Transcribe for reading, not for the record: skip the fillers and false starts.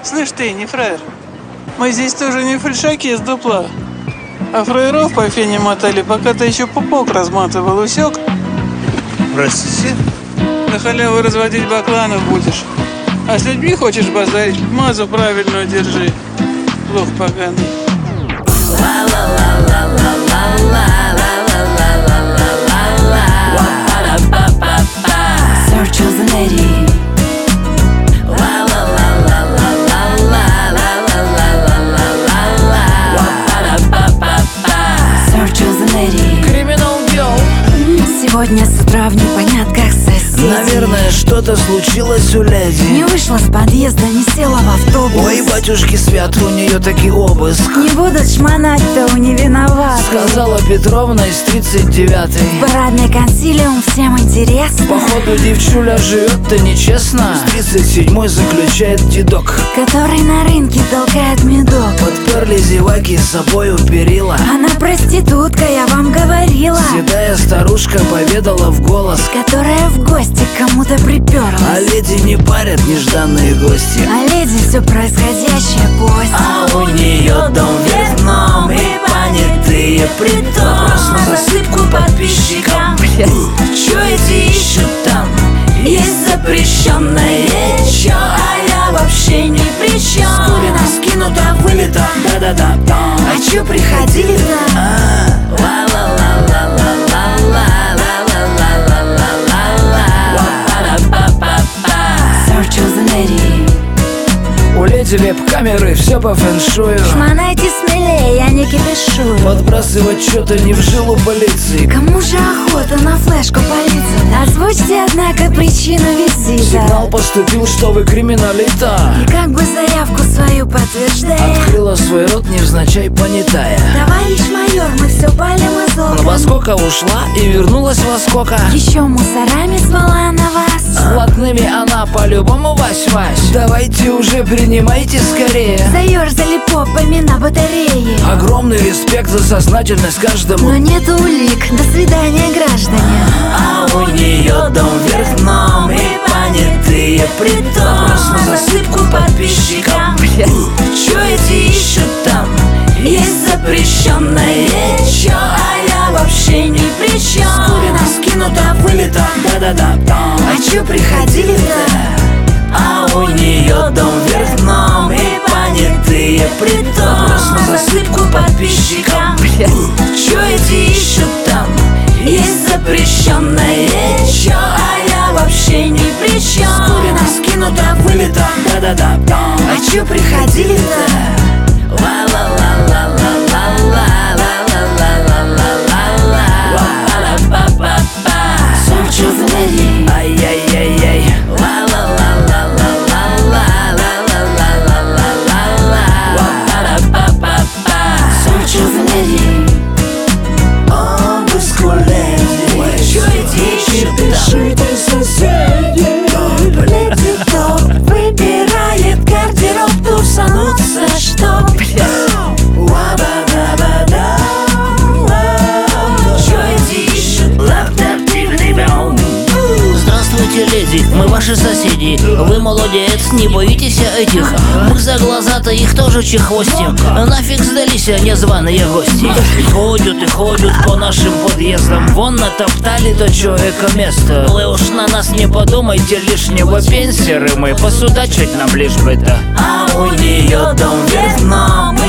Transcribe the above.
Слышь ты, не фраер, мы здесь тоже не фальшаки из дупла, а фраеров по фене мотали, пока ты еще пупок разматывал, усек? Простите? На халяву разводить бакланов будешь. А с людьми хочешь базарить, мазу правильную держи. Лох поганый. Search of the lady. Search of the lady. Криминал Girl. Сегодня с утра в непонятках соседей. Наверное, что-то случилось у леди. Не вышла с подъезда, не села в автобус. Ой, батюшки свят, у нее таки обыск. Не будут шмонать-то у не виноваты. Сказала Петровна из 39-й. Парадный консилиум, всем интересно. Походу девчуля живет-то нечестно. С 37-й заключает дедок, Который на рынке толкает медок. подперли зеваки с собой у перила. Она проститутка, я вам говорила. Седая старушка поведала в голос, Которая в гости к кому-то а приперлась. леди не парят нежданные гости. А леди все происходящее пусть. А у нее дом вверх дном и понятые притом. Вопрос на засыпку подписчикам. Чё эти ищут там? Есть запрещенное чё, а я вообще ни при чем. Скурено, скинуто, вылито, да-да-да. А чё приходили-то? Search of the lady. У леди веб-камеры, все по фэншую. Шмонайте смелее, я не кипишую. Подбрасывать что-то не в жилу полиции. Кому же охота на флешку полиции? Озвучьте, однако, причину визита. Сигнал поступил, что вы криминалита. И как бы заявку свою подтверждая. Открыла свой рот невзначай понятая. Товарищ майор, мы все палим из окон. Во сколько ушла и вернулась во сколько? Еще мусорами звала на вас. С блатными она по-любому Вась-Вась. Давайте уже принимайте скорее. Заерзали попами на батарее. Огромный респект за сознательность каждому. Но нет улик, до свидания, граждане. А у нее дом вверх дном и понятые притом. Вопрос на засыпку подписчикам. Чё эти ищут там? Есть запрещенное чё, а я вообще ни при чем. Скурено, скинуто, вылито, да-да-да. А чё приходили-то? А у нее дом вверх дном и понятые притом. Вопрос на засыпку подписчикам. Чё эти ищут там? Есть запрещенное чё, а я вообще ни при чем. Скурено, скинуто, вылито, да-да-да. А чё приходили-то? Search of the lady. Ай-яй-яй-яй. Search of the lady. Обыск у леди. Чё эти ищут там? Соседи. Леди топ выбирает гардероб, тусануться, чтоб. Чё эти ищут? Лаптоптивный бэум. Здравствуйте, леди, мы ваши соседи. Вы молодец, не боитесь этих. Мы за глаза-то их тоже чехвостим. Нафиг сдались незваные гости. Ходят и ходят по нашим подъездам. Вон натоптали до человека место. Вы уж на нас не подумайте лишнего. Пенсеры мы, посудачить нам лишь бы-то. А у нее дом вверх дном